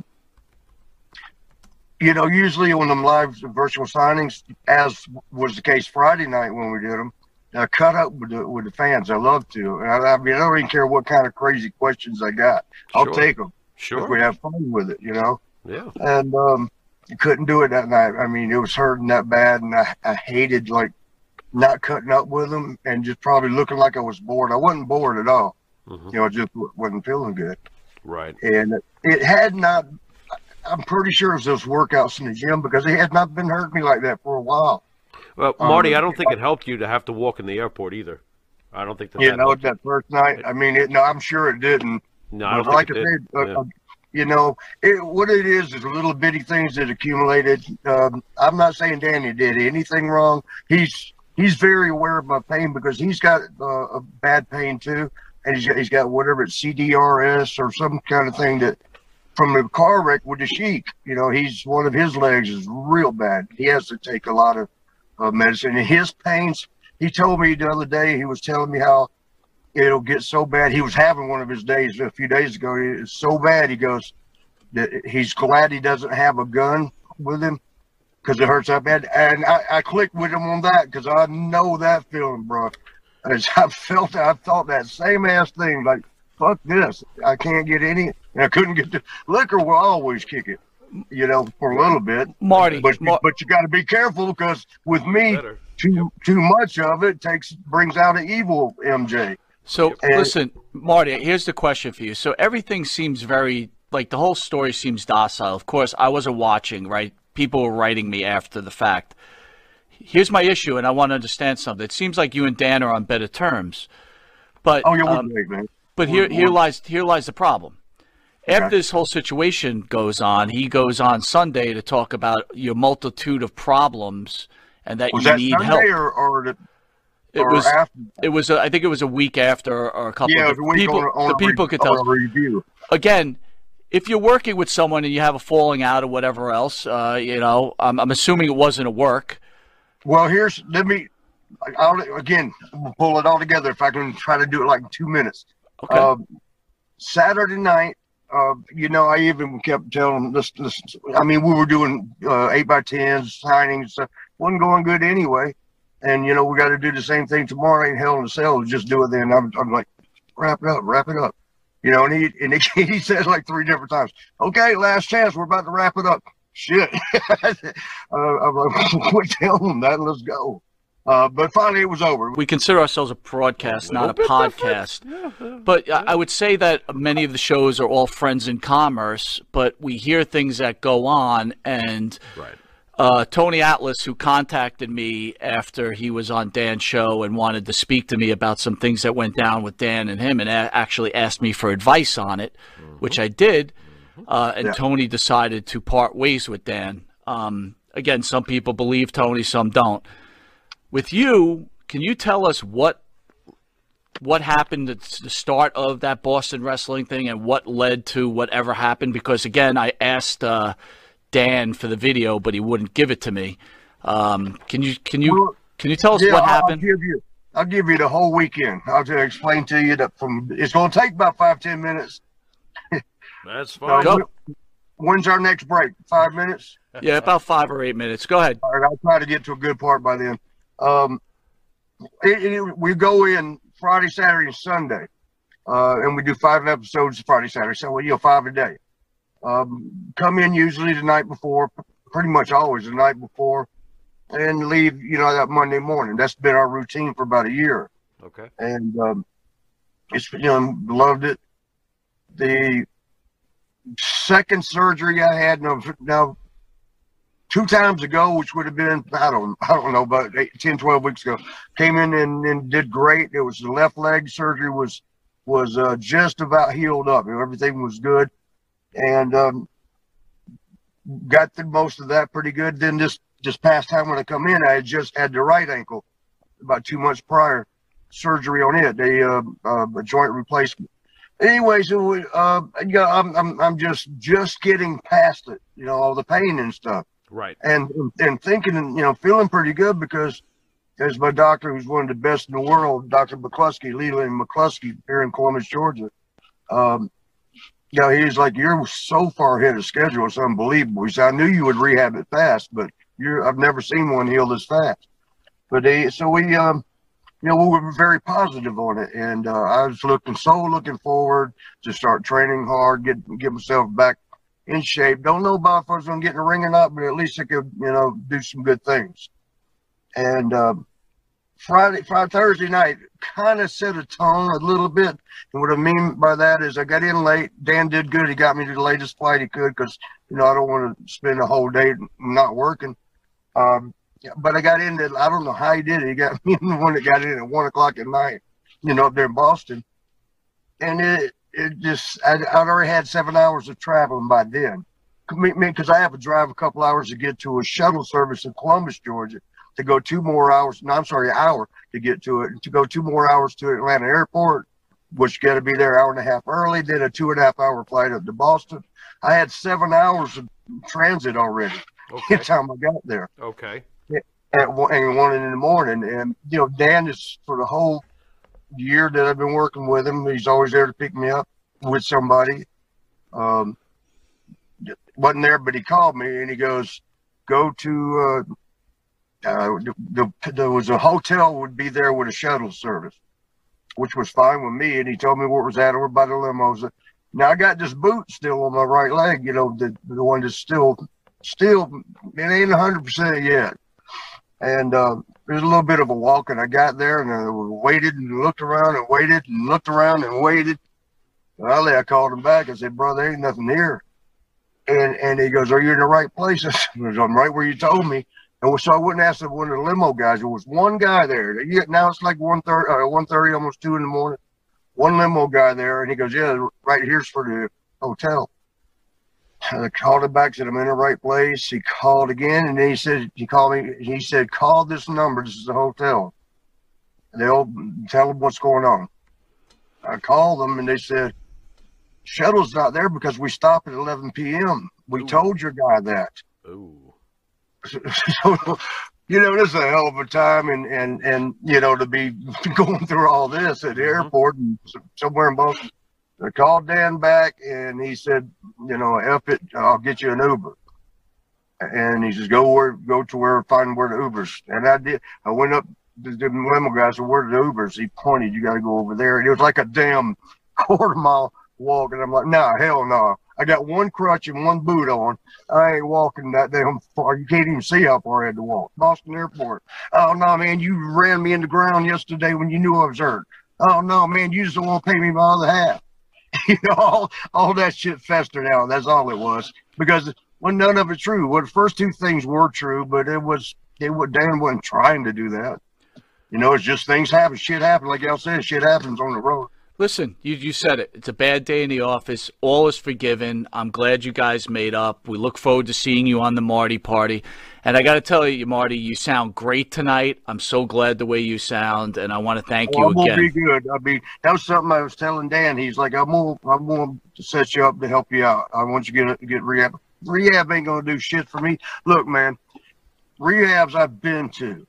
usually on them live virtual signings, as was the case Friday night when we did them, I cut up with the fans. I love to, and I mean, I don't even care what kind of crazy questions I got. I'll take them. Sure, if we have fun with it, Yeah, and couldn't do it that night. I mean, it was hurting that bad, and I hated like not cutting up with them and just probably looking like I was bored. I wasn't bored at all. I just wasn't feeling good. Right. And it had not. I'm pretty sure it was those workouts in the gym because it had not been hurting me like that for a while. Well, Marty, I don't think it helped you to have to walk in the airport either. I don't think that. That first night. I mean, I'm sure it didn't. No, I don't like think it did. What it is little bitty things that accumulated. I'm not saying Danny did anything wrong. He's very aware of my pain because he's got a bad pain too, and he's got whatever it's CDRS or some kind of thing that from the car wreck with the Sheik. He's one of his legs is real bad. He has to take a lot of medicine, and his pains. He told me the other day. He was telling me how it'll get so bad. He was having one of his days a few days ago. It's so bad. He goes that he's glad he doesn't have a gun with him because it hurts that bad. And I clicked with him on that because I know that feeling, bro. As I thought that same ass thing. Like, fuck this. I can't get any. And I couldn't get the liquor. Will always kick it, for a little bit. Marty, but you got to be careful because with me, too much of it brings out an evil MJ. So listen, Marty, here's the question for you. So everything seems very, like the whole story seems docile. Of course, I wasn't watching, right? People were writing me after the fact. Here's my issue, and I want to understand something. It seems like you and Dan are on better terms. But, we're great, man. But here lies the problem. After this whole situation goes on, he goes on Sunday to talk about your multitude of problems and that you need help. It was. I think it was a week after, or a couple. Yeah, of the people could tell. Review. Again, if you're working with someone and you have a falling out or whatever else, I'm assuming it wasn't a work. Well, I'll pull it all together if I can try to do it like in 2 minutes. Okay. Saturday night, I even kept telling them this. I mean, we were doing 8x10s signings and stuff. Wasn't going good anyway. And, we got to do the same thing tomorrow. Ain't hell in a cell. Just do it then. I'm like, wrap it up. And he said like 3 different times, okay, last chance. We're about to wrap it up. Shit. I'm like, quit telling them that. Let's go. But finally it was over. We consider ourselves a broadcast, not a podcast. But I would say that many of the shows are all friends in commerce, but we hear things that go on. And Tony Atlas, who contacted me after he was on Dan's show and wanted to speak to me about some things that went down with Dan and him, and actually asked me for advice on it, which I did. Tony decided to part ways with Dan. Again, some people believe Tony, some don't. With you, can you tell us what happened at the start of that Boston wrestling thing and what led to whatever happened? Because again, I asked Dan for the video, but he wouldn't give it to me. Can you tell us what happened? I'll give you the whole weekend. I'll just explain to you that it's going to take about 5-10 minutes. That's fine. When's our next break? 5 minutes? Yeah, about 5 or 8 minutes. Go ahead. All right, I'll try to get to a good part by then. We go in Friday, Saturday, and Sunday, and we do 5 episodes Friday, Saturday, so 5 a day. Come in usually the night before, pretty much always the night before, and leave that Monday morning. That's been our routine for about a year. Okay. And it's loved it. The second surgery I had now 2 times ago, which would have been, I don't know, about 10-12 weeks ago, came in and did great. It was the left leg surgery was just about healed up. Everything was good, and got through most of that pretty good. Then this past time when I come in, I had just had the right ankle about 2 months prior, surgery on it, a joint replacement. Anyways, I'm just getting past it, all the pain and stuff. Right. And thinking, feeling pretty good because There's my doctor, who's one of the best in the world, Dr. McCluskey, Leland McCluskey, here in Columbus, Georgia. He's like, you're so far ahead of schedule. It's unbelievable. He said, I knew you would rehab it fast, but I've never seen one heal this fast. But we were very positive on it. And I was looking forward to start training hard, get myself back in shape. Don't know about if I was going to get in the ring or not, but at least I could, do some good things. And Thursday night kind of set a tone a little bit. And what I mean by that is I got in late. Dan did good. He got me to the latest flight he could because, I don't want to spend a whole day not working. But I got in there. I don't know how he did it. He got me the one that got in at 1 o'clock at night, up there in Boston. And it just, I'd already had 7 hours of traveling by then. Because I have to drive a couple hours to get to a shuttle service in Columbus, Georgia, to go 2 more hours. No, I'm sorry, an hour to get to it. To go 2 more hours to Atlanta Airport, which got to be there an hour and a half early. Then a 2.5 hour flight up to Boston. I had 7 hours of transit already. Okay. By the time I got there. Okay. At 1 in the morning. And, Dan is, for the whole year that I've been working with him, he's always there to pick me up with somebody. Wasn't there, but he called me and he goes, go to, there was a hotel would be there with a shuttle service, which was fine with me. And he told me where it was at over by the limos. Now I got this boot still on my right leg, the one that's still, it ain't 100% yet. And there's a little bit of a walk, and I got there and I waited and looked around and waited and looked around and waited. Finally, I called him back. I said, bro, there ain't nothing here. And he goes, are you in the right place? I said, I'm right where you told me. And so I wouldn't ask one of the limo guys. There was one guy there. Now it's like 1:30, almost 2 in the morning. One limo guy there, and he goes, yeah, right here's for the hotel. I called him back, said I'm in the right place. He called again, and then he called me. He said, call this number. This is the hotel. They'll tell them what's going on. I called them, and they said, shuttle's not there because we stop at 11 p.m. We Ooh. told your guy that. Ooh. So, this is a hell of a time, and to be going through all this at the airport and somewhere in Boston. I called Dan back, and he said, F it, I'll get you an Uber. And he says, find where the Ubers. And I did. I went up to the limo guy, said, where are the Ubers? He pointed, you got to go over there. And it was like a damn quarter-mile walk. And I'm like, nah, hell no. I got one crutch and one boot on. I ain't walking that damn far. You can't even see how far I had to walk. Boston Airport. Oh, no, man, you ran me in the ground yesterday when you knew I was hurt. Oh, no, man, you just don't want to pay me my other half. All that shit festered out. That's all it was. Because none of it true. Well, the first 2 things were true, but Dan wasn't trying to do that. It's just things happen. Shit happens. Like y'all said, shit happens on the road. Listen, you said it. It's a bad day in the office. All is forgiven. I'm glad you guys made up. We look forward to seeing you on the Marty party. And I got to tell you, Marty, you sound great tonight. I'm so glad the way you sound, and I want to thank you again. Be good. That was something I was telling Dan. He's like, I'm going to set you up to help you out. I want you to get rehab. Rehab ain't going to do shit for me. Look, man, rehabs I've been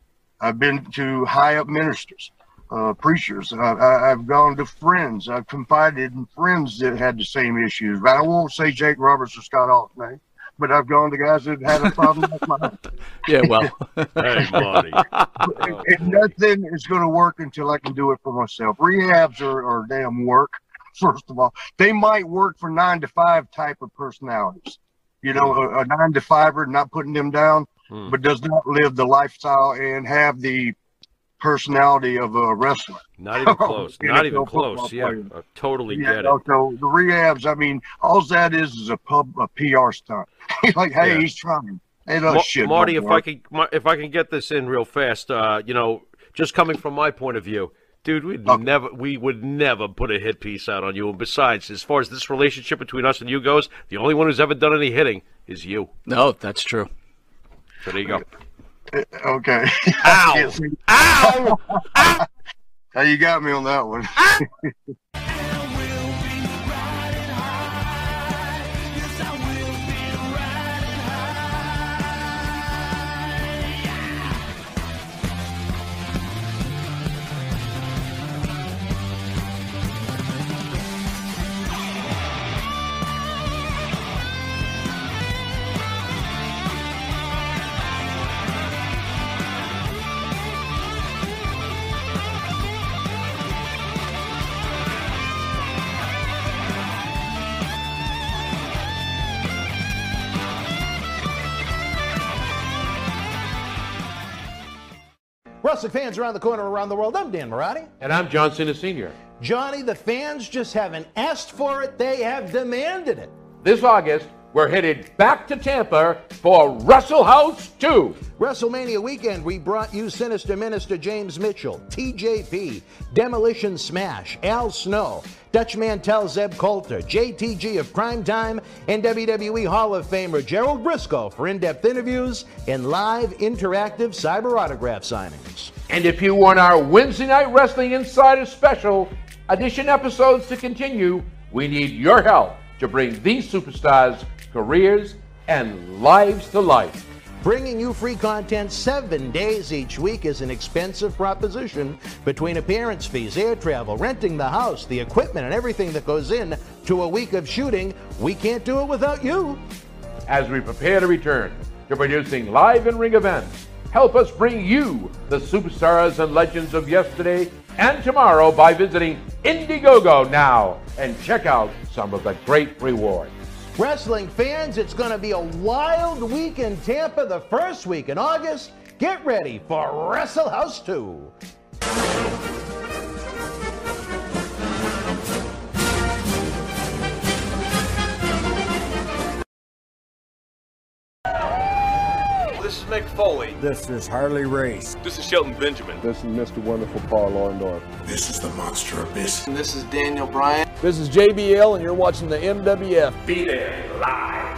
to high up ministers. Preachers. I've gone to friends. I've confided in friends that had the same issues. But I won't say Jake Roberts or Scott Hall's name, but I've gone to guys that had a problem like mine. Yeah, well. Hey, buddy. And nothing is going to work until I can do it for myself. Rehabs are damn work, first of all. They might work for 9 to 5 type of personalities. A 9 to 5er, not putting them down, but does not live the lifestyle and have the personality of a wrestler. Not even close. Not even close. Yeah, I totally get it. So the rehabs, all that is a PR stunt. Like, hey, he's trying. Hey, shit, Marty, if I can get this in real fast, just coming from my point of view, dude, we would never put a hit piece out on you. And besides, as far as this relationship between us and you goes, the only one who's ever done any hitting is you. No, that's true. So there you go. Okay. Ow! Ow! Ow! Now you got me on that one. Wrestling fans around the corner, around the world, I'm Dan Marotti. And I'm John Cena Sr. Johnny, the fans just haven't asked for it, they have demanded it. This August, we're headed back to Tampa for Wrestle House 2. WrestleMania weekend, we brought you Sinister Minister James Mitchell, TJP, Demolition Smash, Al Snow, Dutch Mantel Zeb Coulter, JTG of Crime Time, and WWE Hall of Famer Gerald Briscoe for in-depth interviews and live interactive cyber autograph signings. And if you want our Wednesday Night Wrestling Insider Special Edition episodes to continue, we need your help to bring these superstars' careers and lives to life. Bringing you free content 7 days each week is an expensive proposition between appearance fees, air travel, renting the house, the equipment, and everything that goes in to a week of shooting. We can't do it without you. As we prepare to return to producing live and ring events, help us bring you the superstars and legends of yesterday and tomorrow by visiting Indiegogo now and check out some of the great rewards. Wrestling fans, it's going to be a wild week in Tampa the first week in August. Get ready for Wrestle House 2. This is Mick Foley. This is Harley Race. This is Shelton Benjamin. This is Mr. Wonderful Paul Orndorff. This is the Monster Abyss. And this is Daniel Bryan. This is JBL, and you're watching the MWF. Be there live.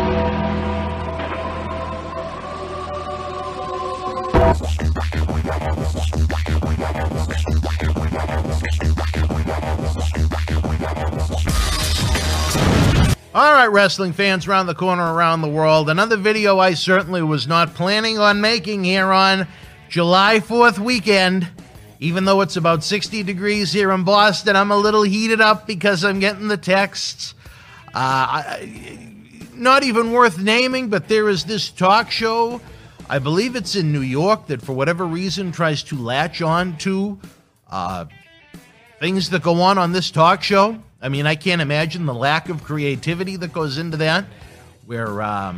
All right, wrestling fans around the corner, around the world. Another video I certainly was not planning on making here on July 4th weekend. Even though it's about 60 degrees here in Boston, I'm a little heated up because I'm getting the texts. Not even worth naming, but there is this talk show, I believe it's in New York, that for whatever reason tries to latch on to things that go on this talk show. I mean, I can't imagine the lack of creativity that goes into that, where,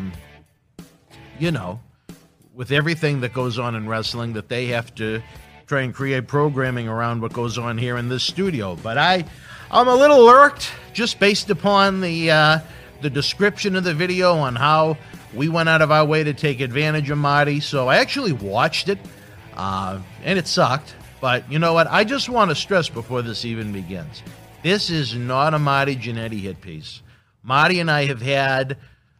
with everything that goes on in wrestling, that they have to try and create programming around what goes on here in this studio. But I'm a little irked just based upon the description of the video on how we went out of our way to take advantage of Marty. So I actually watched it, and it sucked. But you know what? I just want to stress before this even begins. This is not a Marty Jannetty hit piece. Marty and I have had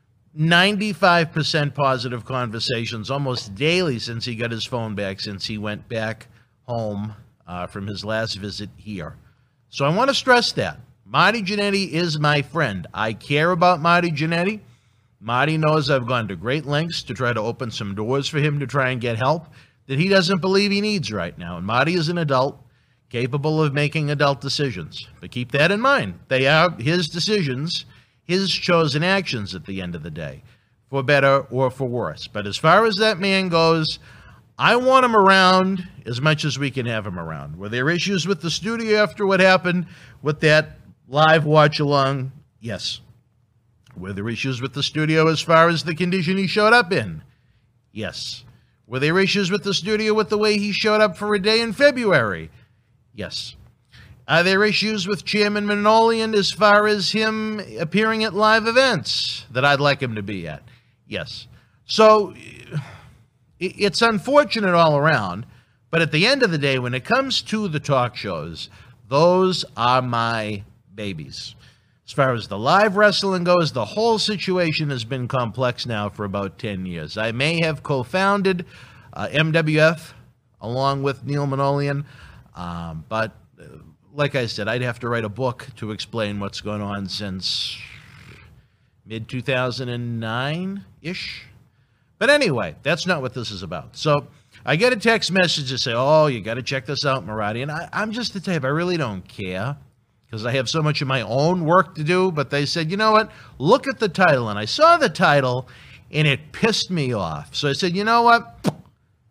95% positive conversations almost daily since he got his phone back, since he went back home from his last visit here. So I want to stress that. Marty Jannetty is my friend. I care about Marty Jannetty. Marty knows I've gone to great lengths to try to open some doors for him to try and get help that he doesn't believe he needs right now. And Marty is an adult, capable of making adult decisions. But keep that in mind. They are his decisions, his chosen actions at the end of the day, for better or for worse. But as far as that man goes, I want him around as much as we can have him around. Were there issues with the studio after what happened with that live watch-along? Yes. Were there issues with the studio as far as the condition he showed up in? Yes. Were there issues with the studio with the way he showed up for a day in February? Yes. Are there issues with Chairman Manolian as far as him appearing at live events that I'd like him to be at? Yes. So it's unfortunate all around, but at the end of the day, when it comes to the talk shows, those are my babies. As far as the live wrestling goes, the whole situation has been complex now for about 10 years. I may have co-founded MWF along with Neil Manolian, but like I said, I'd have to write a book to explain what's going on since mid-2009-ish. But anyway, that's not what this is about. So I get a text message to say, oh, you got to check this out, Marotti. And I'm just the type, I really don't care because I have so much of my own work to do. But they said, you know what? Look at the title. And I saw the title, and it pissed me off. So I said, you know what?